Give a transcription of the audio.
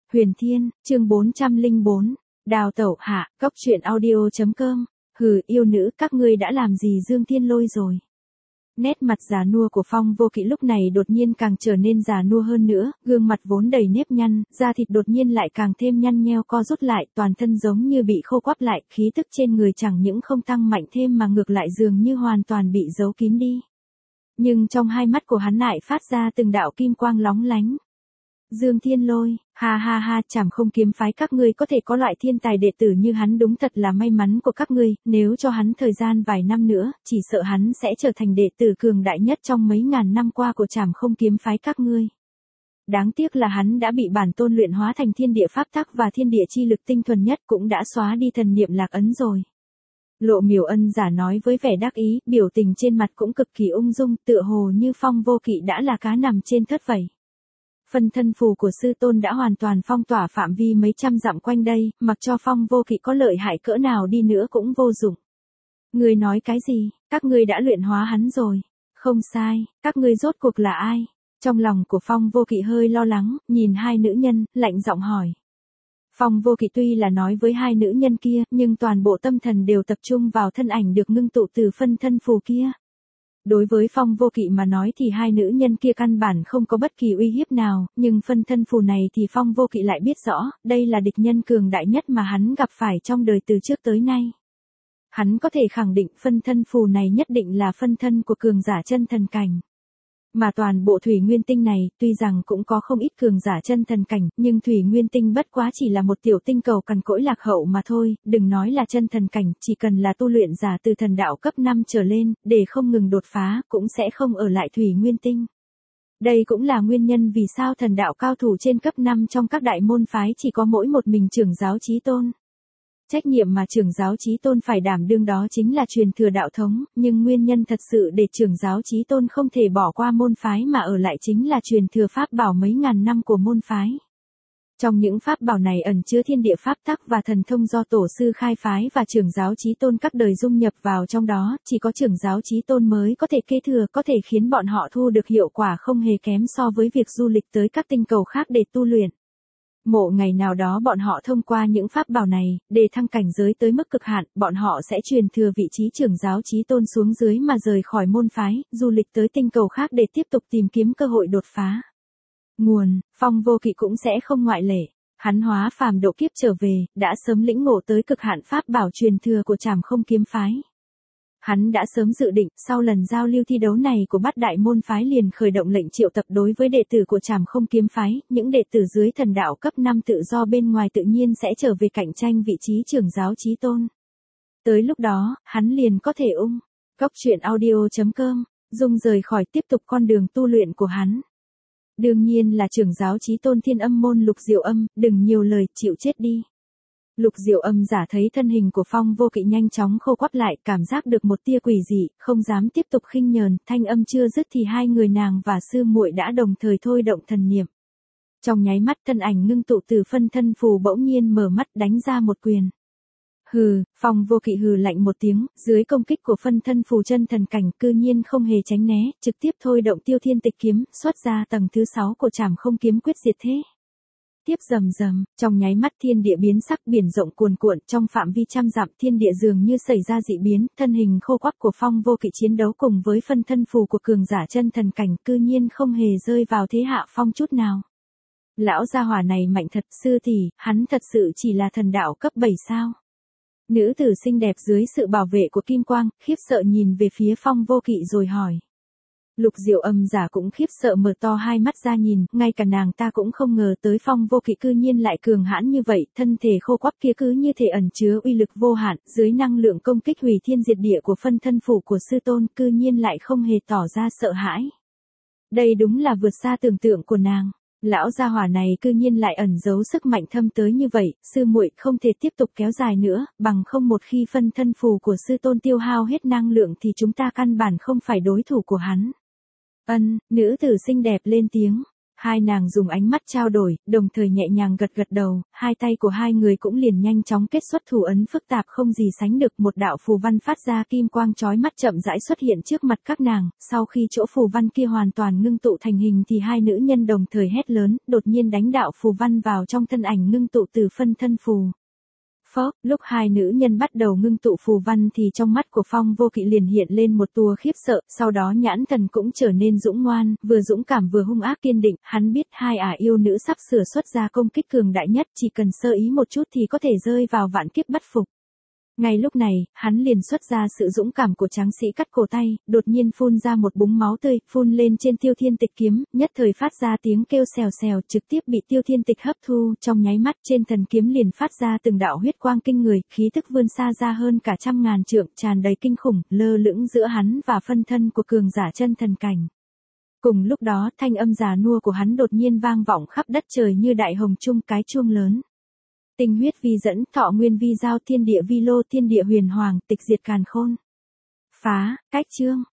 Huyền Thiên, chương 404, Đào tẩu hạ, góc truyện audio.com, hừ yêu nữ các ngươi đã làm gì Dương Thiên Lôi rồi. Nét mặt già nua của Phong Vô Kỵ lúc này đột nhiên càng trở nên già nua hơn nữa, gương mặt vốn đầy nếp nhăn, da thịt đột nhiên lại càng thêm nhăn nheo co rút lại, toàn thân giống như bị khô quắp lại, khí tức trên người chẳng những không tăng mạnh thêm mà ngược lại dường như hoàn toàn bị giấu kín đi. Nhưng trong hai mắt của hắn lại phát ra từng đạo kim quang lóng lánh. Dương Thiên Lôi, ha ha ha, Trảm Không Kiếm phái các ngươi có thể có loại thiên tài đệ tử như hắn đúng thật là may mắn của các ngươi, nếu cho hắn thời gian vài năm nữa, chỉ sợ hắn sẽ trở thành đệ tử cường đại nhất trong mấy ngàn năm qua của Trảm Không Kiếm phái các ngươi. Đáng tiếc là hắn đã bị bản tôn luyện hóa thành thiên địa pháp tắc và thiên địa chi lực tinh thuần nhất, cũng đã xóa đi thần niệm lạc ấn rồi. Lộ Miểu Ân giả nói với vẻ đắc ý, biểu tình trên mặt cũng cực kỳ ung dung, tựa hồ như Phong Vô Kỵ đã là cá nằm trên thớt vậy. Phân thân phù của sư tôn đã hoàn toàn phong tỏa phạm vi mấy trăm dặm quanh đây, mặc cho Phong Vô Kỵ có lợi hại cỡ nào đi nữa cũng vô dụng. Ngươi nói cái gì, các ngươi đã luyện hóa hắn rồi. Không sai, các ngươi rốt cuộc là ai? Trong lòng của Phong Vô Kỵ hơi lo lắng, nhìn hai nữ nhân, lạnh giọng hỏi. Phong Vô Kỵ tuy là nói với hai nữ nhân kia, nhưng toàn bộ tâm thần đều tập trung vào thân ảnh được ngưng tụ từ phân thân phù kia. Đối với Phong Vô Kỵ mà nói thì hai nữ nhân kia căn bản không có bất kỳ uy hiếp nào, nhưng phân thân phù này thì Phong Vô Kỵ lại biết rõ, đây là địch nhân cường đại nhất mà hắn gặp phải trong đời từ trước tới nay. Hắn có thể khẳng định phân thân phù này nhất định là phân thân của cường giả chân thần cảnh. Mà toàn bộ Thủy Nguyên Tinh này, tuy rằng cũng có không ít cường giả chân thần cảnh, nhưng Thủy Nguyên Tinh bất quá chỉ là một tiểu tinh cầu cằn cỗi lạc hậu mà thôi, đừng nói là chân thần cảnh, chỉ cần là tu luyện giả từ thần đạo cấp 5 trở lên, để không ngừng đột phá, cũng sẽ không ở lại Thủy Nguyên Tinh. Đây cũng là nguyên nhân vì sao thần đạo cao thủ trên cấp 5 trong các đại môn phái chỉ có mỗi một mình trưởng giáo chí tôn. Trách nhiệm mà trưởng giáo chí tôn phải đảm đương đó chính là truyền thừa đạo thống, nhưng nguyên nhân thật sự để trưởng giáo chí tôn không thể bỏ qua môn phái mà ở lại chính là truyền thừa pháp bảo mấy ngàn năm của môn phái. Trong những pháp bảo này ẩn chứa thiên địa pháp tắc và thần thông do tổ sư khai phái và trưởng giáo chí tôn các đời dung nhập vào trong đó, chỉ có trưởng giáo chí tôn mới có thể kế thừa, có thể khiến bọn họ thu được hiệu quả không hề kém so với việc du lịch tới các tinh cầu khác để tu luyện. Mộ ngày nào đó bọn họ thông qua những pháp bảo này, để thăng cảnh giới tới mức cực hạn, bọn họ sẽ truyền thừa vị trí trưởng giáo chí tôn xuống dưới mà rời khỏi môn phái, du lịch tới tinh cầu khác để tiếp tục tìm kiếm cơ hội đột phá. Nguồn, Phong Vô Kỵ cũng sẽ không ngoại lệ. Hắn hóa phàm độ kiếp trở về, đã sớm lĩnh ngộ tới cực hạn pháp bảo truyền thừa của Trảm Không Kiếm phái. Hắn đã sớm dự định, sau lần giao lưu thi đấu này của bát đại môn phái liền khởi động lệnh triệu tập đối với đệ tử của Trảm Không Kiếm phái, những đệ tử dưới thần đạo cấp 5 tự do bên ngoài tự nhiên sẽ trở về cạnh tranh vị trí trưởng giáo chí tôn. Tới lúc đó, hắn liền có thể góc truyện audio.com, dung rời khỏi tiếp tục con đường tu luyện của hắn. Đương nhiên là trưởng giáo chí tôn Thiên Âm môn Lục Diệu Âm, đừng nhiều lời, chịu chết đi. Lục Diệu Âm giả thấy thân hình của Phong Vô Kỵ nhanh chóng khô quắt lại, cảm giác được một tia quỷ dị, không dám tiếp tục khinh nhờn, thanh âm chưa dứt thì hai người nàng và sư muội đã đồng thời thôi động thần niệm. Trong nháy mắt thân ảnh ngưng tụ từ phân thân phù bỗng nhiên mở mắt đánh ra một quyền. Hừ, Phong Vô Kỵ hừ lạnh một tiếng, dưới công kích của phân thân phù chân thần cảnh cư nhiên không hề tránh né, trực tiếp thôi động Tiêu Thiên Tịch kiếm, xuất ra tầng thứ 6 của Trảm Không Kiếm quyết diệt thế. Tiếp rầm rầm, trong nháy mắt thiên địa biến sắc, biển rộng cuồn cuộn, trong phạm vi trăm dặm thiên địa dường như xảy ra dị biến, thân hình khô quắc của Phong Vô Kỵ chiến đấu cùng với phân thân phù của cường giả chân thần cảnh cư nhiên không hề rơi vào thế hạ phong chút nào. Lão gia hỏa này mạnh thật, sư tỷ, hắn thật sự chỉ là thần đạo cấp 7 sao? Nữ tử xinh đẹp dưới sự bảo vệ của kim quang, khiếp sợ nhìn về phía Phong Vô Kỵ rồi hỏi. Lục Diệu Âm giả cũng khiếp sợ mở to hai mắt ra nhìn, ngay cả nàng ta cũng không ngờ tới Phong Vô Kỵ cư nhiên lại cường hãn như vậy, thân thể khô quắp kia cứ như thể ẩn chứa uy lực vô hạn, dưới năng lượng công kích hủy thiên diệt địa của phân thân phủ của sư tôn, cư nhiên lại không hề tỏ ra sợ hãi. Đây đúng là vượt xa tưởng tượng của nàng. Lão gia hỏa này cư nhiên lại ẩn giấu sức mạnh thâm tới như vậy, sư muội không thể tiếp tục kéo dài nữa, bằng không một khi phân thân phù của sư tôn tiêu hao hết năng lượng thì chúng ta căn bản không phải đối thủ của hắn. Nữ tử xinh đẹp lên tiếng. Hai nàng dùng ánh mắt trao đổi, đồng thời nhẹ nhàng gật gật đầu, hai tay của hai người cũng liền nhanh chóng kết xuất thủ ấn phức tạp không gì sánh được, một đạo phù văn phát ra kim quang chói mắt chậm rãi xuất hiện trước mặt các nàng, sau khi chỗ phù văn kia hoàn toàn ngưng tụ thành hình thì hai nữ nhân đồng thời hét lớn, đột nhiên đánh đạo phù văn vào trong thân ảnh ngưng tụ từ phân thân phù. Phó, lúc hai nữ nhân bắt đầu ngưng tụ phù văn thì trong mắt của Phong Vô Kỵ liền hiện lên một tua khiếp sợ, sau đó nhãn thần cũng trở nên dũng ngoan, vừa dũng cảm vừa hung ác kiên định, hắn biết hai yêu nữ sắp sửa xuất ra công kích cường đại nhất, chỉ cần sơ ý một chút thì có thể rơi vào vạn kiếp bất phục. Ngay lúc này, hắn liền xuất ra sự dũng cảm của tráng sĩ cắt cổ tay, đột nhiên phun ra một búng máu tươi, phun lên trên Tiêu Thiên Tịch kiếm, nhất thời phát ra tiếng kêu xèo xèo, trực tiếp bị Tiêu Thiên Tịch hấp thu, trong nháy mắt trên thần kiếm liền phát ra từng đạo huyết quang kinh người, khí tức vươn xa ra hơn cả 100.000 trượng, tràn đầy kinh khủng, lơ lửng giữa hắn và phân thân của cường giả chân thần cảnh. Cùng lúc đó, thanh âm già nua của hắn đột nhiên vang vọng khắp đất trời như đại hồng trung cái chuông lớn. Tinh huyết vi dẫn, thọ nguyên vi giao, thiên địa vi lô, thiên địa huyền hoàng, tịch diệt càn khôn. Phá, cách chương.